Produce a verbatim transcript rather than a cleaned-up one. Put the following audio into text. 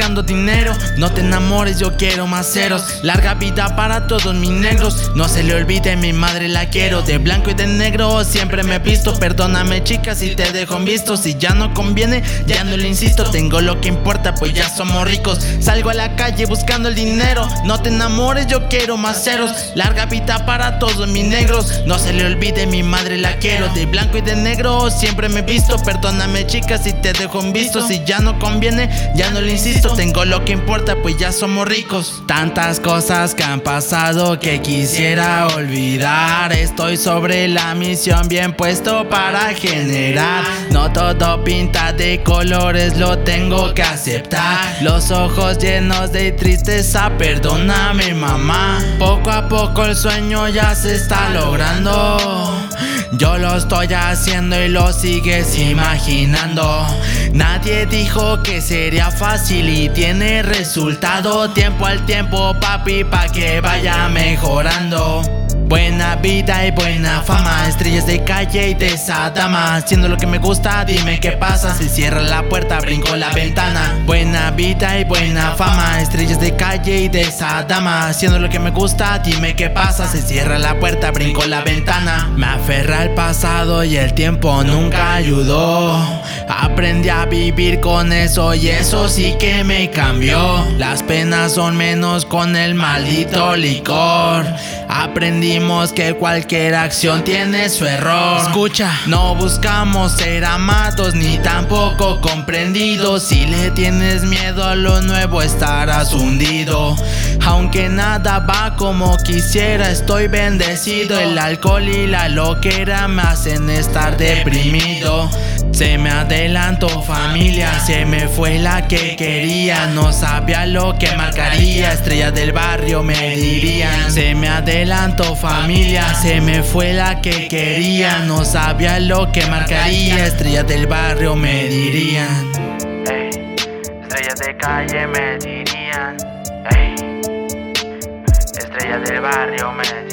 buscando dinero. No te enamores, yo quiero más ceros. Larga vida para todos mis negros. No se le olvide, mi madre la quiero. De blanco y de negro siempre me he visto. Perdóname chica si te dejo en visto. Si ya no conviene, ya no le insisto. Tengo lo que importa, pues ya somos ricos. Salgo a la calle buscando el dinero. No te enamores, yo quiero más ceros. Larga vida para todos mis negros. No se le olvide, mi madre la quiero. De blanco y de negro siempre me he visto. Perdóname chica si te dejo en visto. Si ya no conviene, ya no le insisto. Tengo lo que importa, pues ya somos ricos. Tantas cosas que han pasado que quisiera olvidar. Estoy sobre la misión, bien puesto para generar. No todo pinta de colores, lo tengo que aceptar. Los ojos llenos de tristeza, perdóname mamá. Poco a poco el sueño ya se está logrando. Yo lo estoy haciendo y lo sigues imaginando. Nadie dijo que sería fácil y tiene resultado. Tiempo al tiempo papi, pa' que vaya mejorando. Buena vida y buena fama, estrellas de calle y de esa dama. Haciendo lo que me gusta, dime qué pasa. Se cierra la puerta, brinco la ventana. Buena vida y buena fama, estrellas de calle y de esa dama. Haciendo lo que me gusta, dime qué pasa. Se cierra la puerta, brinco la ventana. Me aferra al pasado y el tiempo nunca ayudó. Aprendí a vivir con eso y eso sí que me cambió. Las penas son menos con el maldito licor. Aprendimos que cualquier acción tiene su error. Escucha, no buscamos ser amados ni tampoco comprendidos. Si le tienes miedo a lo nuevo estarás hundido. Aunque nada va como quisiera, estoy bendecido. El alcohol y la loquera me hacen estar deprimido. Se me adelantó familia, se me fue la que quería. No sabía lo que marcaría, estrellas del barrio me dirían. Se me adelantó familia, se me fue la que quería. No sabía lo que marcaría, estrellas del barrio me dirían. Ey, estrellas de calle me dirían. Ey, estrellas del barrio me dirían.